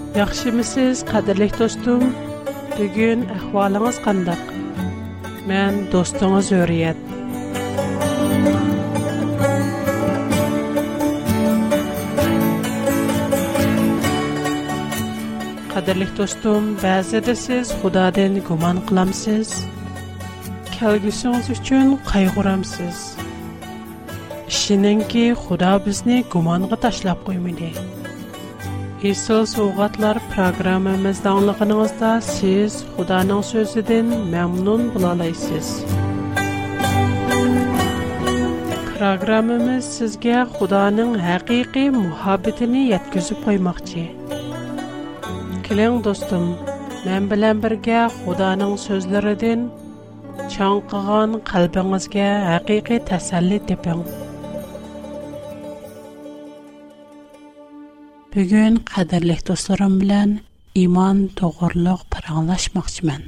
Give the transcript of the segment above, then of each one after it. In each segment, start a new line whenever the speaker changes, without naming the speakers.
Yaxshimisiz, qadrli do'stim? Bugun ahvolingiz qanday? Men do'stingiz O'riyat. Qadrli do'stim, ba'zida siz Xudodan gumon qilamsiz. Kelgusingiz uchun qayg'uramsiz. Ishoningki, Xudo bizni gumonga tashlab qo'ymaydi. Esil So'g'atlar programmamizda anglag'iningizda siz Xudoning so'zidan mamnun bo'lalaysiz. Programmamiz sizga Xudoning haqiqiy muhabbatini yetkazib qo'ymoqchi. Keling do'stim, men bilan birga Xudoning so'zlaridan chanqigan qalbingizga haqiqiy tasalli toping. Bugun qadrli do'stlarim bilan iymon to'g'riliq paranglashmoqchiman.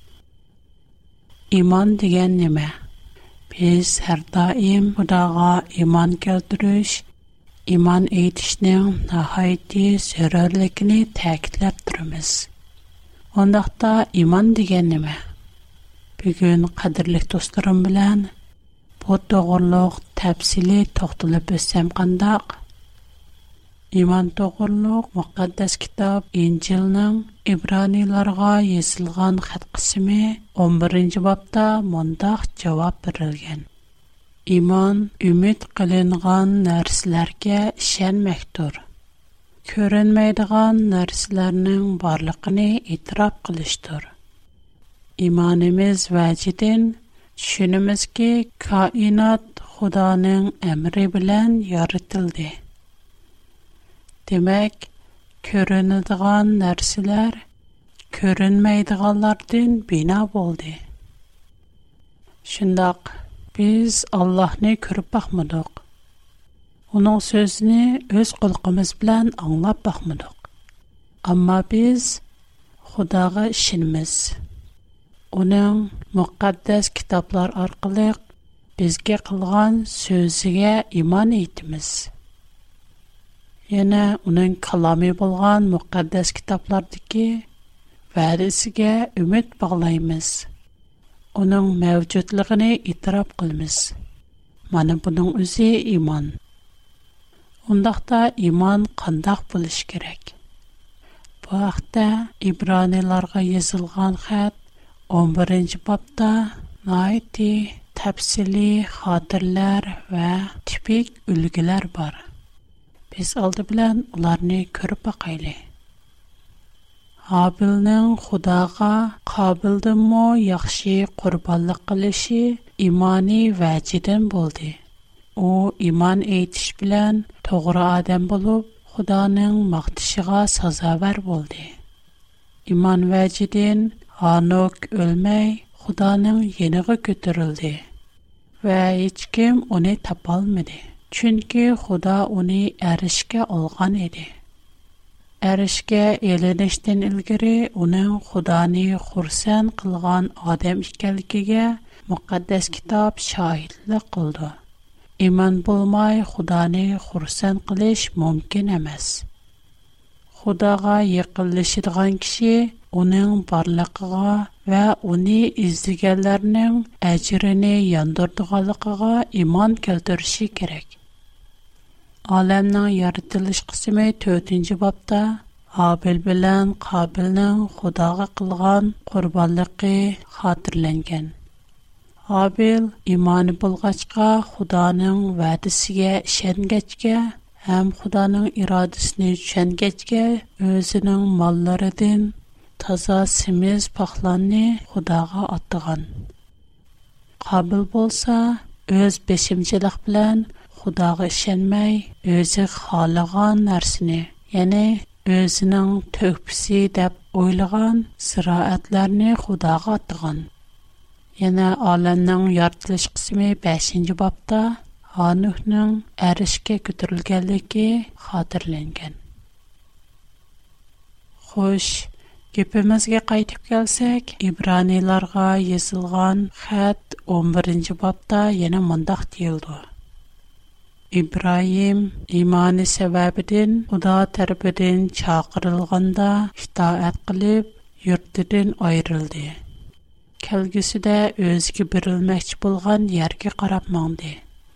Iymon degan nima? Biz har doim Xudoga iymon keltirish, iymon etishning nihoyatda zarurligini ta'kidlab turamiz. Ondaqda iymon degan nima? Bugun qadrli do'stlarim bilan bu to'g'riliq tafsili to'xtalib o'tsam qandaq? İman to'g'riliq muqaddas kitob Injilning İbranilarga yozilgan xat qismi 11-bobda mundaq javob berilgan. İman umid qilingan narsalarga ishonmakdir. Ko'rinmaydigan narsalarning borligini e'tirof qilishdir. İmanimiz vajidan tushunimizki, koinot Xudoning amri bilan yaratildi. Demek, ko'rinadigan narsalar ko'rinmaydiganlardan bino bo'ldi. Shundoq, biz Allohni ko'rib baxmadik. Uning so'zini o'z quloqimiz bilan anglab baxmadik. Ammo biz Xudoga ishonamiz. Uning muqaddas kitoblar orqali bizga qilgan so'ziga iymon etamiz. Yana uning kalomi bo'lgan muqaddas kitoblardagi va'dasiga umid bog'laymiz. Uning mavjudligini e'tirof qilamiz. Mana buning o'zi iymon. Undaqda iymon qandoq bo'lish kerak? Bu haqda İbranilarga yozilgan xat 11-bobda nihoyatda tafsili xotirlar va tipik ulgular bor. Biz oldi bilan ularni ko'rib baqayli. Habilning Xudoga qobildanmi yaxshi qurbonlik qilishi iymoniy vajidan bo'ldi. U iymon etish bilan to'g'ri odam bo'lib, Xudoning maqtishiga sazovor bo'ldi. Iymon vajidan Hanok o'lmay Xudoning yeniga ko'tarildi va hech kim uni topolmadi. Chunki Xudo uni arishga olgan edi. Arishga elinishdan ilgari uning Xudoni xursand qilgan odam ekanligiga muqaddas kitob shohidlik qildi. Iymon bo'lmay Xudoni xursand qilish mumkin emas. Xudoga yaqinlashadigan kishi uning borliqiga va uni izlaganlarning ajrini yondirdiganligiga iymon keltirishi kerak. Olamning yaratilish qismi 4-bobda Habil bilan Qobilning Xudoga qilgan qurbonligi xotirlangan. Habil iymoni bo'lg'achqa Xudoning va'dasiga ishongachga ham Xudoning irodasini tushungachga o'zining mollaridan toza semiz paxlanni Xudoga otgan. Qobil bo'lsa o'z beshimchilik bilan Xudoga ishonmay, o'zi xohlagan narsani, ya'ni o'zining to'pisi deb o'ylagan ziroatlarni Xudoga otgan. Yana olamning yaratilish qismi 5-bobda Hanuhning arishga ko'tarilganligi xotirlangan. Xo'sh, gapimizga qaytib kelsak, İbranilarga yozilgan xat 11-bobda yana mundaq deyildi. İbrahim imani səbəbidən Xuda tərəfindən çağırılğanda itaat qılıb yurtdan ayrıldı. Kəlgüsüdə özgə birilməkçi bolğan yerə qarab məndi.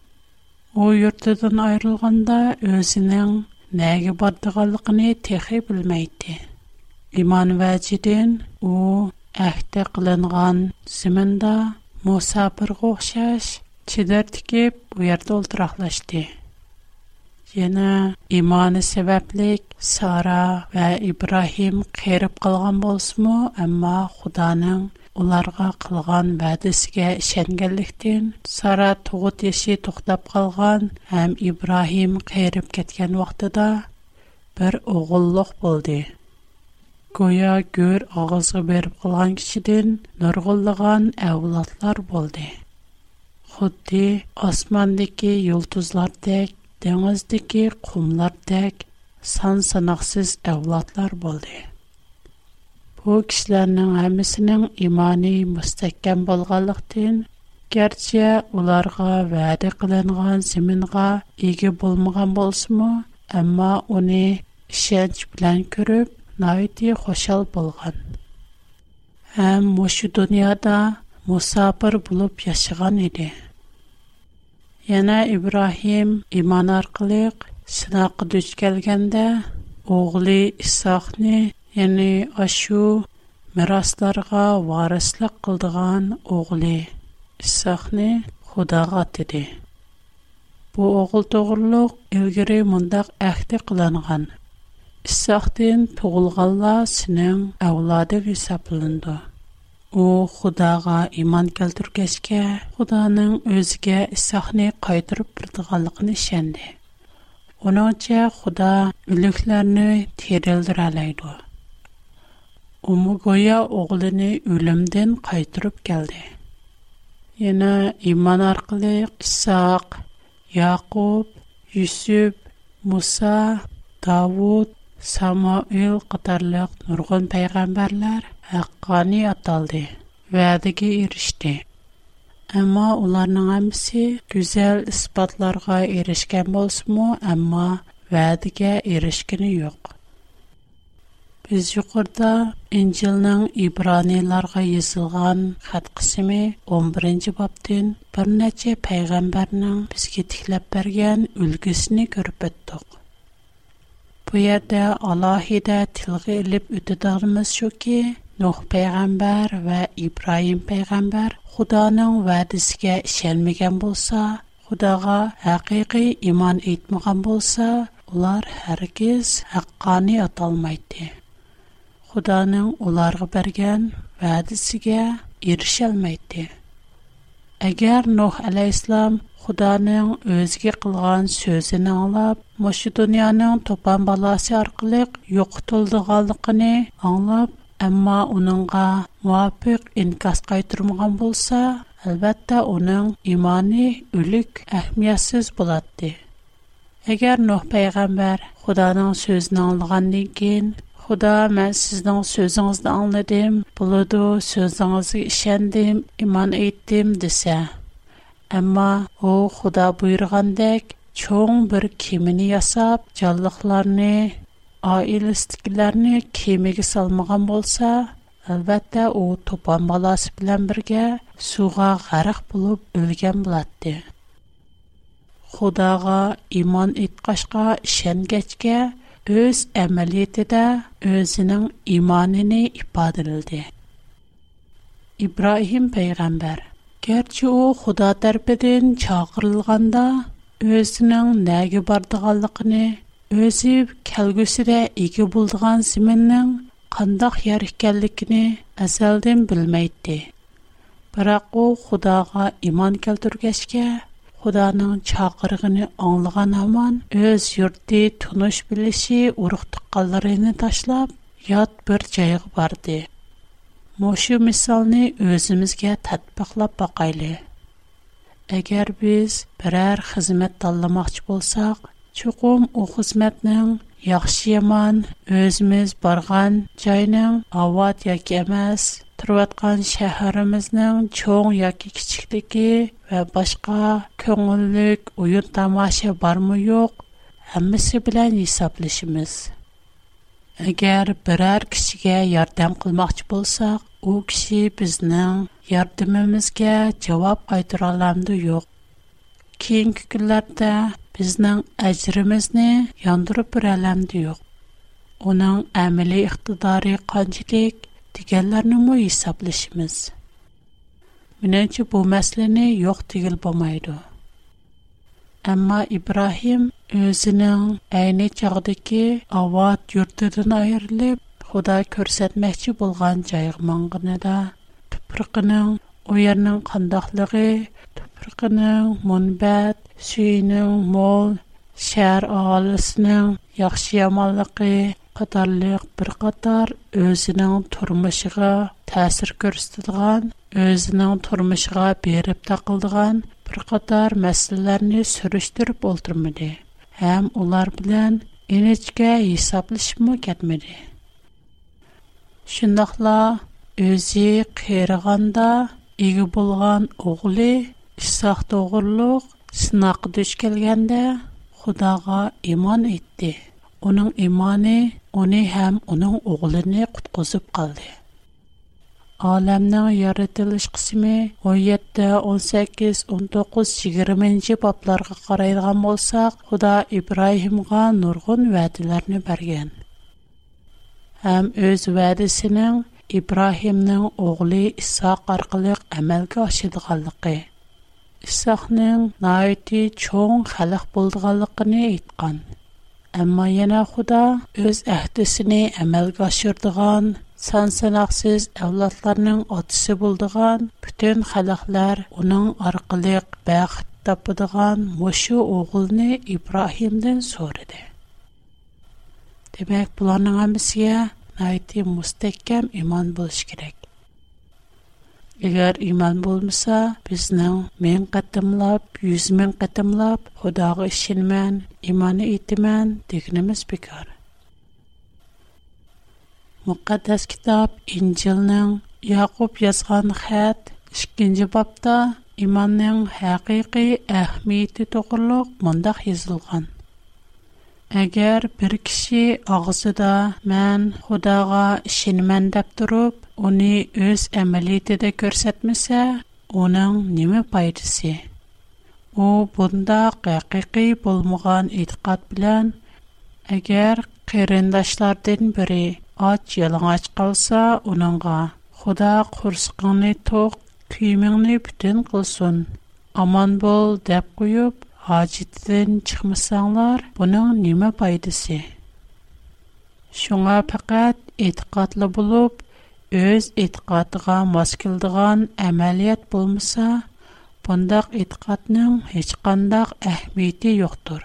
O yurtdan ayrılğanda özünün nəyə bardığanlığını texi bilməydi. İman vəcidən o əhdə qılınğan zimində musafirə oxşaş çidir tikib bu yerdə oturaqlaşdı. Yana imani səbəblik Sara və İbrahim qərib qalğan bolsunmu, amma Xudanın ularga qılğan vədəsigə işəngənlikdən Sara toğut yaşı toxtab qalğan, həm İbrahim qərib ketgan vaxtida bir oğulluq boldu. Goya gör ağızı berib qalğan kişidən nurg'unlagan avlodlar boldu. Xuddi osmondagi yulduzlardek, dengizdagi qumlardek son-sanoqsiz avlodlar bo'ldi. Bu kishilarning hammasining imoni mustahkam bo'lganlikdan, garchi ularga va'da qilingan zaminga ega bo'lmagan bo'lsa-mu, ammo uni ishonch bilan ko'rib, nihoyatda xushal bo'lgan. Ham mushu dunyoda musafir bo'lib yashagan edi. Yana İbrahim iman orqali sinoqqa duch kelganda o'g'li Isoqni, ya'ni ashu miroslarga varislik qildigan o'g'li Isoqni Xudoga atidi. Bu o'g'il to'g'riliq ilgari mundaq ahd qilingan. Isoqdan tug'ilganlar sening avloding hisoblanadi. O Xudoga iman keltirgachga Xudoning o'ziga Isoqni qaytarib berdiganligini ishondi. Onuncha Xudo o'liklarni tirildirə alaydi. Umu goya o'g'lini o'limdan qaytarib keldi. Yana iman orqali Isoq, Yaqub, Yusuf, Musa, Davud, Samuel qatorliq nurg'un payg'ambarlar haqqani ataldı, va'daga erishdi. Ammo ularning hammasi go'zal isbotlarga erishgan bo'lsa-mu, ammo va'daga erishgani yo'q. Biz yuqorida İncilning İbraniylarga yozilgan xat qismi 11-bobdan bir necha payg'ambarning bizga tiklab bergan ulgusini ko'rib o'tdik. Bu yerda alohida tilga ilib o'tadiganimiz shuki, Nuh payg'ambar va İbrahim payg'ambar Xudoning va'dasiga ishonmagan bo'lsa, Xudoga haqiqiy iymon etmagan bo'lsa, ular hargiz haqqani atalmaydi. Xudoning ularga bergan va'dasiga erisholmaydi. Agar Nuh alayhissalom Xudoning o'ziga qilgan so'zini anglab, mushu dunyoning to'pon balasi orqali yo'qotilganligini anglab, ammo uningga muvofiq inkos qaytarmagan bo'lsa, albatta uning iymoni o'lik, ahamiyatsiz bo'ladi. Agar Nuh payg'ambar Xudoning so'zini anglagandan keyin, Xudo, men sizning so'zingizni angladim, bo'ladi, so'zingizga ishondim, iymon etdim desa, ammo u Xudo buyurgandek cho'ng bir kemini yasab, jonliqlarni, oilasidagilarni kemiga solmagan bo'lsa, albatta u to'pon balasi bilan birga suvga g'arq bo'lib o'lgan bo'ladi. Xudoga iymon etqachqa ishongachga o'z amaliyotida o'zining iymonini ifodaladi. İbrahim payg'ambar, garchi u Xudo tarafidan chaqirilganda o'zining nega bordiganligini, o'zi kelgusida ega bo'lgan zaminning qandoq yer ekanligini azaldan bilmaydi. Biroq u Xudoga iymon keltirgachga, Xudoning chaqirig'ini anglagan hamon o'z yurti, tunish bilishi, urug' tuqqanlarini tashlab, yot bir joyga bordi. Mushu misolni o'zimizga tatbiqlab boqayli. Agar biz biror xizmat tanlamoqchi bo'lsak, chuqum u xizmatning yaxshi yomon, o'zimiz borgan joyning avod yoki emas, turayotgan shahrimizning cho'ng yoki kichikligi va boshqa ko'ngillik o'yin tomosha bormi yo'q, hammasi bilan hisoblashimiz. Agar biror kishiga yordam qilmoqchi bo'lsak, u kishi bizning yordamimizga javob qaytara olamdi yo'q. Keyingi kunlarda bizning ajrimizni yondirib beralamdi yo'q. Uning amaliy iqtidori qanchalik deganlarni hisoblashimiz. Menimcha bu masalani yo'q degil bo'lmaydi. Ammo Ibrohim o'zining ayni chog'dagi avod yurtidan ayrilib, Xudo ko'rsatmoqchi bo'lgan joyga mang'inida tuproqning u yerning qandoqligi, tuproqning munbat, suyining mo'l, shahar aholisining yaxshi yomonligi qatorliq bir qator o'zining turmushiga ta'sir ko'rsatadigan, o'zining turmushiga berib taqildigan bir qator masalalarni surishtirib o'ltirmadi. Ham ular bilan inechga hisoblashib ketmadi. Shundaqla o'zi qirg'anda ega bo'lgan o'g'li Isoq to'g'riliq sinoqqa duch kelganda Xudoga iymon etdi. Uning iymoni uni ham uning o'g'lini qutqizib qoldi. Olamning yaratilish qismi 17, 18, 19, 20 boblarga qaraydigan bo'lsak, Xudo Ibrohimga nurg'un va'dalarni bergan. Ham o'z va'dasining İbrahimning o'g'li Isoq orqali amalga oshirganligi, Isoqning noiti cho'ng xalq bo'lganligini aytgan. Ammo yana Xudo o'z ahdisini amalga oshirdigan, son-sanoqsiz avlodlarning otasi bo'ldigan butun xalqlar uning orqali baxt topadigan mushu o'g'ilni İbrahimdan so'radi. Demak, bularning hammasiga noiti mustahkam iymon bo'lish kerak. Agar iymon bo'lmasa, bizning 1000 qatimlab, 100 ming qatimlab Xudoga ishonman, iymon etaman deganimiz bekor. Muqaddas kitob Injilning Yaqub yozgan xat 2-bobda imonning haqiqiy ahamiyati to'g'riliq mundaq yozilgan. Agar bir kishi og'zida "Men Xudoga ishonaman" deb turib, uni o'z amaliyotida ko'rsatmasa, uning nima foydasi? U bundaq haqiqiy bo'lmagan e'tiqod bilan agar qarindoshlardan biri och yalang'och qolsa, uningga "Xudo qursqingni to'q, kiyimingni butun qilsin, omon bo'l" deb qo'yib, hojatidan chiqmasanglar, buning nima foydasi? Shunga faqat e'tiqodli bo'lib, o'z e'tiqodiga mos keladigan amaliyot bo'lmasa, bundaq e'tiqodning hech qanday ahamiyati yo'qdir.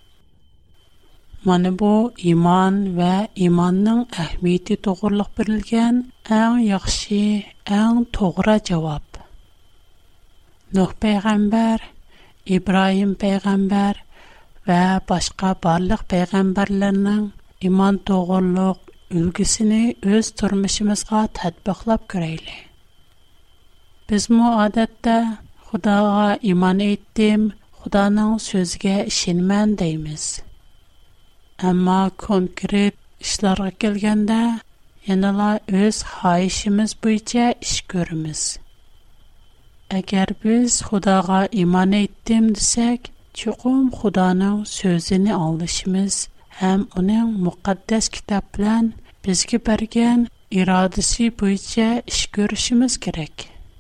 Mana bu iymon va iymonning ahamiyati to'g'riliq berilgan eng yaxshi, eng to'g'ri javob. Nuh payg'ambar, İbrahim payg'ambar va boshqa barliq payg'ambarlarning iymon to'g'riliq ulgusini o'z turmushimizga tatbiqlab ko'raylik. Bizmi odatda Xudoga iymon etdim, Xudoning so'ziga ishonaman deymiz. Ammo konkret ishlarga kelganda yanala o'z xohishimiz bo'yicha ish ko'ramiz. Agar biz Xudoga iymon etdim desak, chuqur Xudoning so'zini anglashimiz ham uning muqaddas kitob bilan bizga bergan irodasi bo'yicha ish ko'rishimiz kerak.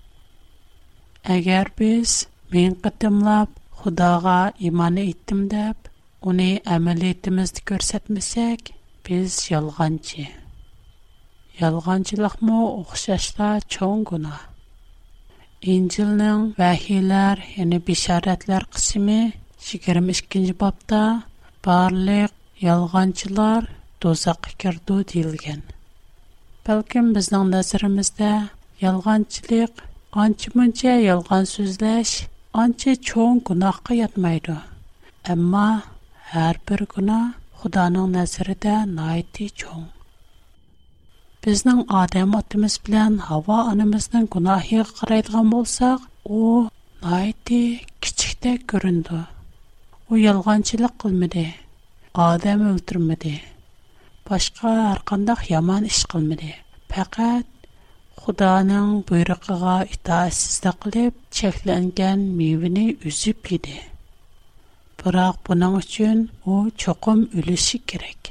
Agar biz men qatimlab Xudoga iymon etdim deb uni amaliyatimizda ko'rsatmasak, biz yolg'onchi. Yolg'onchilikmi o'xshashla cho'ng gunoh. İncilning vahiylar, ya'ni bishoratlar qismi 22-bobda barliq yolg'onchilar do'zaxga kirdi deyilgan. Balkim bizning nazarimizda yolg'onchilik ancha-muncha yolg'on so'zlash ancha cho'ng gunohga yotmaydi. Ammo har bir gunoh Xudoning nazarida noiti cho'ng. Bizning Adam otimiz bilan Havo onamizning gunohiga qaraydigan bo'lsak, u nayti kichikdek ko'rindi. U yolg'onchilik qilmadi. Odam o'ldirmadi. Boshqa har qanday yomon ish qilmadi. Faqat Xudoning buyrug'iga itoatsizlik qilib, cheklangan mevani uzib yedi. Biroq buning uchun u cho'qim o'lishi kerak.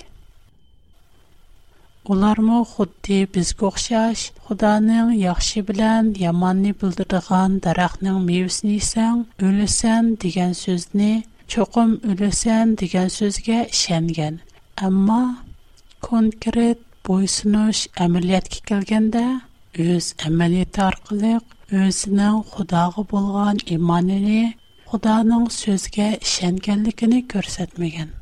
Ularmı xuddi bizga o'xshash, Xudoning yaxshi bilan yomonni bildiradigan daraxtning mevasini yesang, o'lasan degan so'zni, cho'qim o'lasan degan so'zga ishongan. Ammo konkret bo'ysunish amaliyotga kelganda, o'z amaliyoti orqali o'zining Xudoga bo'lgan iymonini, Xudoning so'ziga ishonganligini ko'rsatmagan.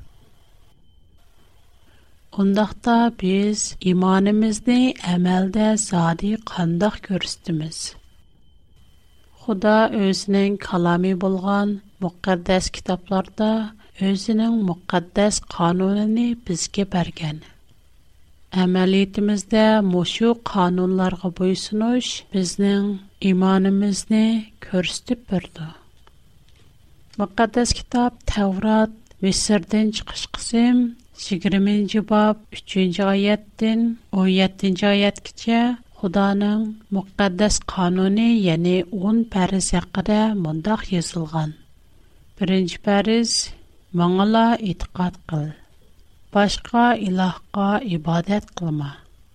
Undaqda biz imonimizni amalda zodi qandoq ko'rsatamiz? Xudo o'zining kalomi bo'lgan muqaddas kitoblarda o'zining muqaddas qonunini bizga bergan. Amaliyatimizda mushu qonunlarga bo'ysunish bizning imonimizni ko'rsatib berdi. Muqaddas kitob Tavrat Misrdan chiqish qism 20 bob 3-oyatdan 17-oyatgacha Xudoning muqaddas qonuni, ya'ni 10 farz haqida mundaq yozilgan. 1-farz: Mangala e'tiqod qil. Boshqa ilohga ibodat qilma.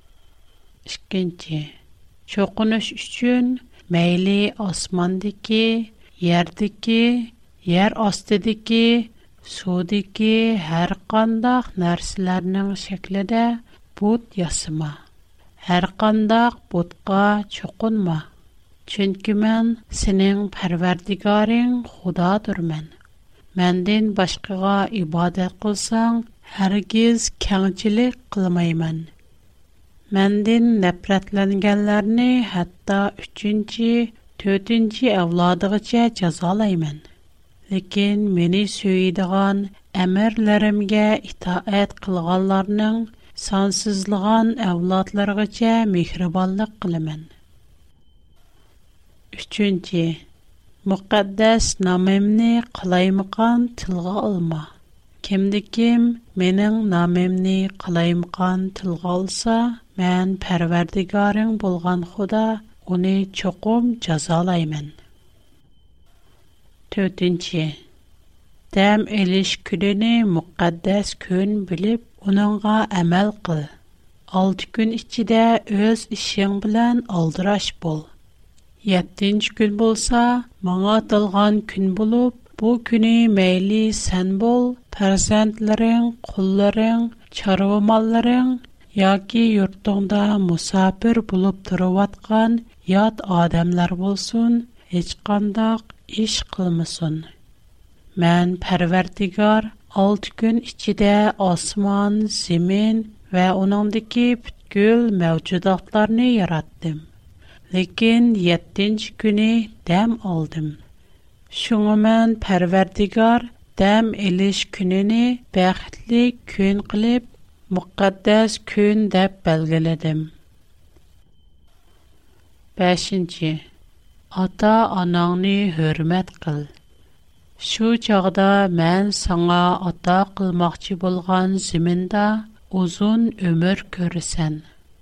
2. Cho'qinish uchun mayli osmondagi, yerdagi, yer ostidagi, suvdagi har qanday narsalarning shaklida but yasama. Har qanday butqa cho'qinma. Chunki men sening Parvardigoring Xudodirman. Mendan boshqaga ibodat qilsang, hargiz kengchilik qilmayman. Mendan nafratlanganlarni hatto 3, 4 avlodigacha jazolayman. Lekin meni söylediğin əmrlərimə itaat qılğanlarning sansızlığan avlodlargacha mehribonlik qilaman. 3. Muqaddas nomimni qalaymaqan tilga olma. Kimdikim mening nomimni qalaymaqan tilga olsa, men Parvardigoring bo'lgan Xudo uni cho'qim jazolayman. 4. Dam elish kunini muqaddas kun bilib, uningga amal qil. 6 kun ichida o'z ishing bilan aldirash bo'l. 7 kun bo'lsa, menga atalgan kun bo'lib, bu kuni mayli sen bo'l, farzandlaring, qullaring, chorva mollaring yoki yurtingda musofir bo'lib turayotgan yot odamlar bo'lsin, hech qanday ish qilmasin. Men Parvardigor 6 kun ichida osmon, zamin va uningdagi butkul mavjudotlarni yaratdim. Lekin 7 kuni dam oldim. Shunga men Parvardigor dam elish kunini baxtli kun qilib, muqaddas kun deb belgiladim. 5. Ata-onangni hurmat qil. Shu chog'da men sana ata qilmoqchi bo'lgan zaminda uzun umr ko'rasan.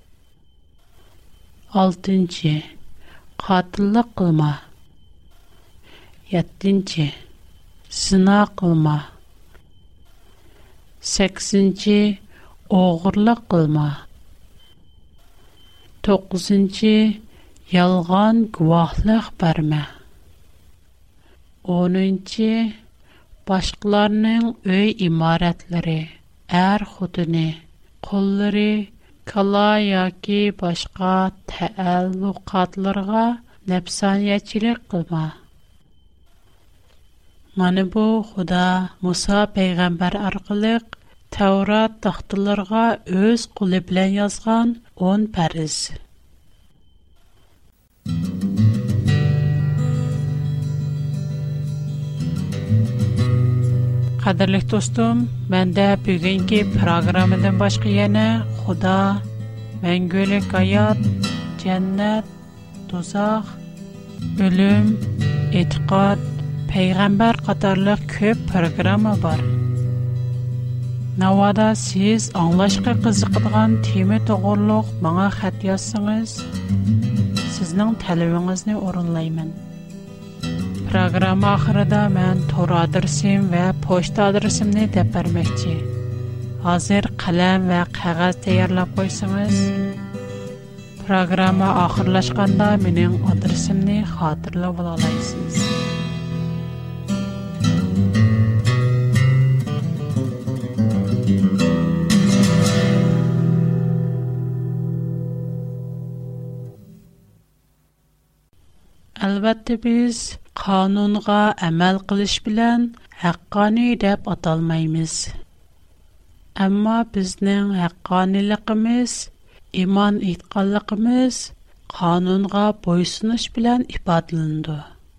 6. Qotillik qilma. 7. Zina qilma. 8. O'g'irlik qilma. 9. Yolg'on guvohlik berma. 10. Boshqalarning uy imoratlari, xudini, qullari, kala yoki boshqa ta'alluqotlarga nafsoniyatchilik qilma. Mana bu Xudo Musa payg'ambar orqali Tavrat taxtalarga o'z qo'li bilan yozgan 10 farz. Qadrli dostum, menda bugungi programmadan boshqa yana Xudo мәңгілік hayat, cennet, dozaq, ölüm, etiqad, peyğəmbər qatarlıq köp proqramma бар. Navada siz anlaşqa qiziqadigan tema to'g'riliq menga xat yozsangiz, sizning talabingizni o'rinlayman. Proqram oxirida men tor adresim va pochta adresimni deb bermoqchi. Hozir qalam va qog'oz tayyorlab qo'ysangiz, programma oxirlashganda mening adresimni xotirlab olasınız. Albatta biz qonunga amal qilish bilan haqqoniy deb atalmaymiz. Ammo bizning haqqoniligimiz, iman etganligimiz qonunga bo'ysunish bilan ifodalanadi.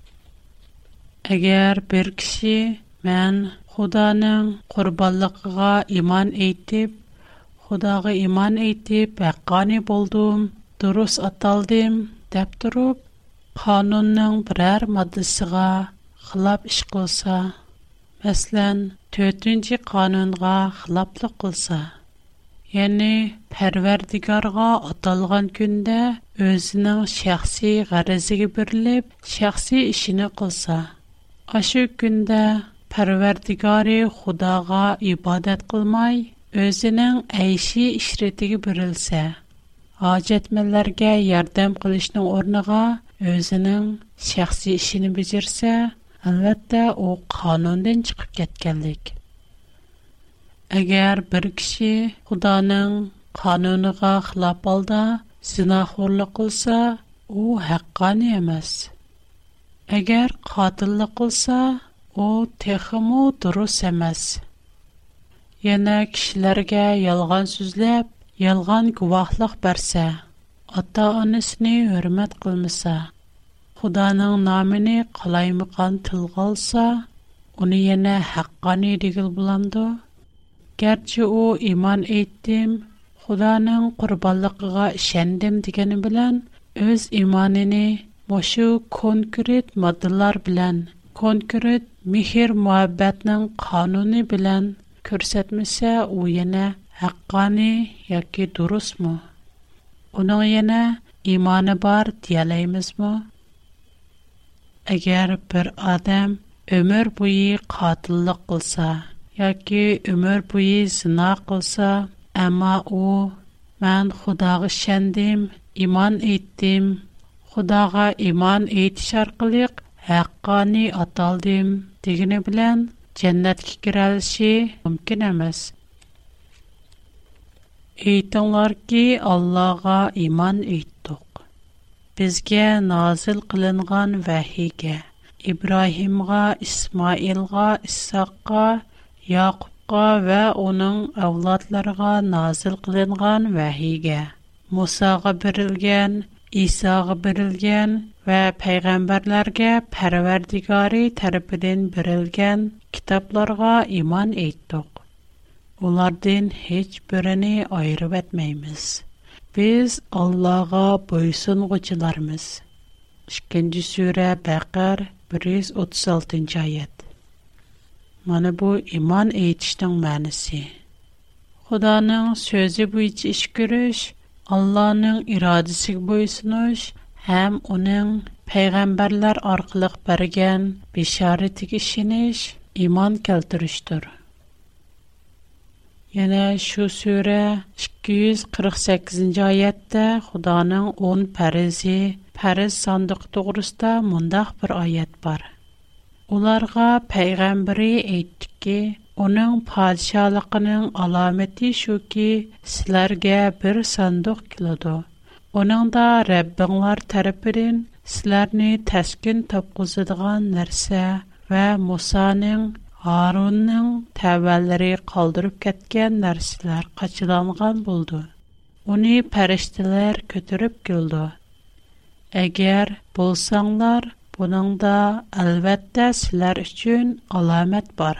Agar bir kishi men Xudoning qurbonligiga iman etib, Xudoga iman etib haqqoniy bo'ldim, durust ataldim deb turib, qonunning biror moddasiga xilof ish qilsa, masalan, 4-qonunga xiloflik qilsa, ya'ni Parvardigorga atalgan kunda o'zining shaxsiy g'araziga berilib, shaxsiy ishini qilsa, ashu kunda Parvardigori Xudoga ibodat qilmay, o'zining ayshi ishratiga berilsa, hojatmanlarga yordam qilishning o'rniga o'zining shaxsiy ishini bajarsa, albatta u qonundan chiqib ketganlik. Agar bir kishi Xudoning qonuniga xilof holda zinoxo'rlik qilsa, u haqqoniy emas. Agar qotillik qilsa, u texmo durust emas. Yana kishilarga yolg'on so'zlab, yolg'on guvohlik bersa, ota-onasini hurmat qilmasa, Xudoning nomini qalaymaqon tilga olsa, uni yana haqqoniy degil bo'lamdi. Gerçi u iman etdim, Xudoning qurbonligiga ishondim degani bilan o'z imonini mushu konkret moddalar bilan, konkret mehr-muhabbatning qonuni bilan ko'rsatmasa, u yana haqqoniy yoki durustmi? Uning yana imoni bor deyalamizmi? Agar bir odam ömür bo'yi qotillik qilsa yoki ömür bo'yi zina qilsa, ammo u men Xudoga ishondim, iman etdim, Xudoga iman etish orqali haqqoniy ataldim degani bilan jannatga kira olishi mumkin emas. Aytinglarki, Allohga iman etdik. Bizga nozil qilingan vahiyga, İbrahimga, İsmailga, İshaqqa, Yaqubqa va uning avlodlariga nozil qilingan vahiyga, Musaga berilgan, Isaga berilgan va payg'ambarlarga Parvardigori tarafidan berilgan kitoblarga iman etdik. Ulardan hech birini ayirib etmaymiz. Biz Allohga bo'ysunguchilarmiz. 2-sura Baqar 136-oyat. Mana bu iman etishning ma'nosi. Xudoning so'zi bo'yicha ish ko'rish, Allohning irodasiga bo'ysunish ham uning payg'ambarlar orqali bergan bishoratiga ishonish, iman keltirishdir. Yana shu sura 248-oyatda Xudoning 10 farizi, fariz sandiq to'g'risida mundaq bir oyat bor. Ularga payg'ambari aytdiki, uning podshohligining alomati shuki, sizlarga bir sandiq keladi. Uningda Rabbinglar tarafidan sizlarni taskin topqizadigan narsa va Musaning, Harunning tavallari qoldirib ketgan narsalar qachilangan bo'ldi. Uni farishtalar ko'tarib keldi. Agar bo'lsanglar, buningda albatta sizlar uchun alomat bor.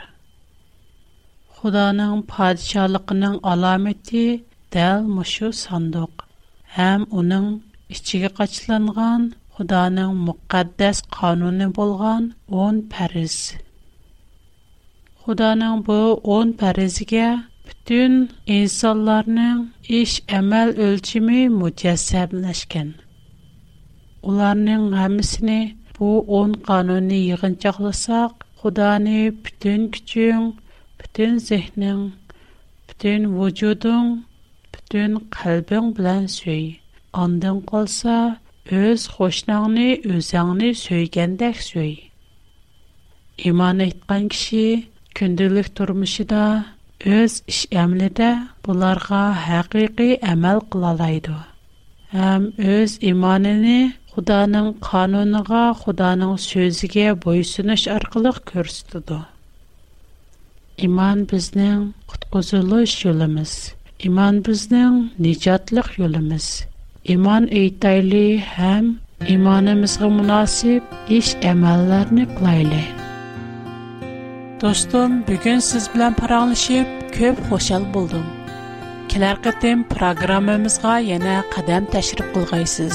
Xudoning podshohligining alomati dal mushu sandiq. ham uning ichiga qachilangan Xudoning muqaddas qonuni bo'lgan 10 farz. Xudoning bu 10 farziga bütün insonlarning ish-amal o'lchimi mujassamlashgan. Ularning hammasini bu 10 qonunni yig'inchoqlasak, Xudoni bütün kuching, bütün zehning, bütün vujuding, bütün qalbing bilan söy. Ondan qolsa, öz xo'shningni o'zingni söygandek söy. İman etgan kishi kundalik turmushida, öz ish-amalida bularga haqiqiy amal qilalaydi. Ham öz imonini Xudoning qonuniga, Xudoning so'ziga bo'ysunish orqali ko'rsatadi. İman bizning qutquzilish yo'limiz. İman bizning nijotlik yo'limiz. İman aytayli ham imonimizga munosib ish-amallarni qilayli. Do'stim, bugun siz bilan paranglashib, ko'p xushal bo'ldim. Kelar qatim programmamizga yana qadam tashrif qilgaysiz.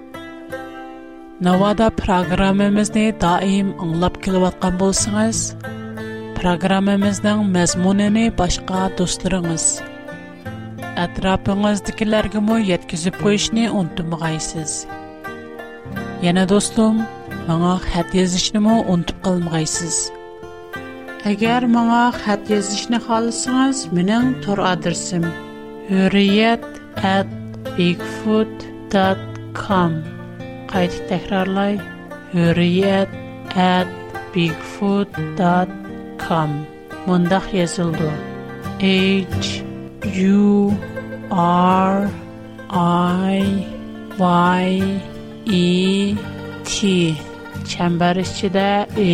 Navada programmamizni doim anglab kelayotgan bo'lsangiz, programmamizning mazmunini boshqa do'stlaringiz, atrofingizdagilarga mo yetkazib qo'yishni unutmag'aysiz. Yana do'stim, menga xat yozishni mo unutib qolmag'aysiz. Agar menga xat yozishni xohlasangiz, mening tor adresim hurriyet@bigfoot.com. Qayta takrorlay, hurriyet@bigfoot.com. Mundaq yozildi: HURRIET chambar ichida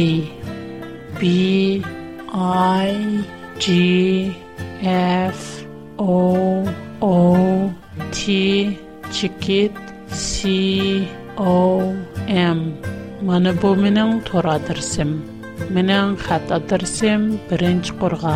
BIGFOOT chikit COM. Mana bu mening tor adresim. Mening xat adresim 1-Qurg'a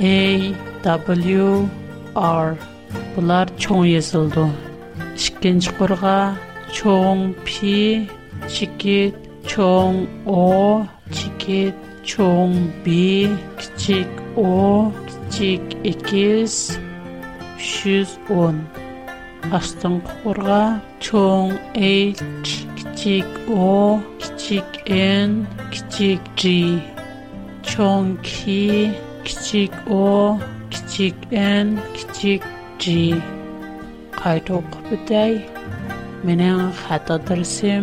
AWR. Bular cho'ng yozildi. 2-Qurg'a cho'ng P chikit cho'ng O chikit cho'ng B kichik O kichik X 310. Aston-Qurg'a cho'ng H kichik O kichik N kichik G cho'ng K kichik O kichik N kichik G. Qayta o'qib o'tay. Mening xat adresim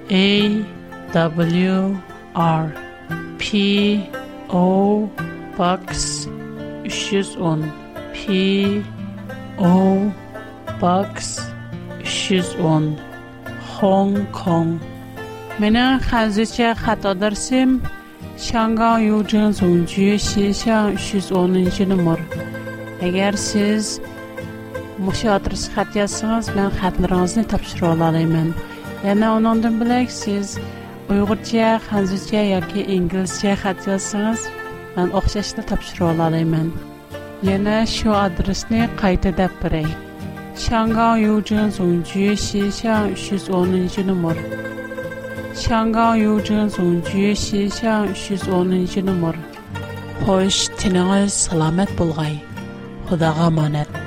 AWR PO Box 310 PO Box 310 Hong Kong. Mening hozircha xat adresim Shanghai Yujin Zongju Shishang 310 nomer. Agar siz mushu adresga xat yozsangiz, men xatlaringizni topshira olaman. Yana undan bilak siz Uyg'urcha, Xanzurcha yoki inglizcha xat yozsangiz, men o'xshashni topshira olaman. Yana shu adresni qayta deb beray. Shanghai Yujin Zongju Shishang 310 nomer. Shanghai Yujin Zongju Shishang 310 nomer. Xo'sh, tiningiz salomat bo'lg'ay. Xudoga omonat.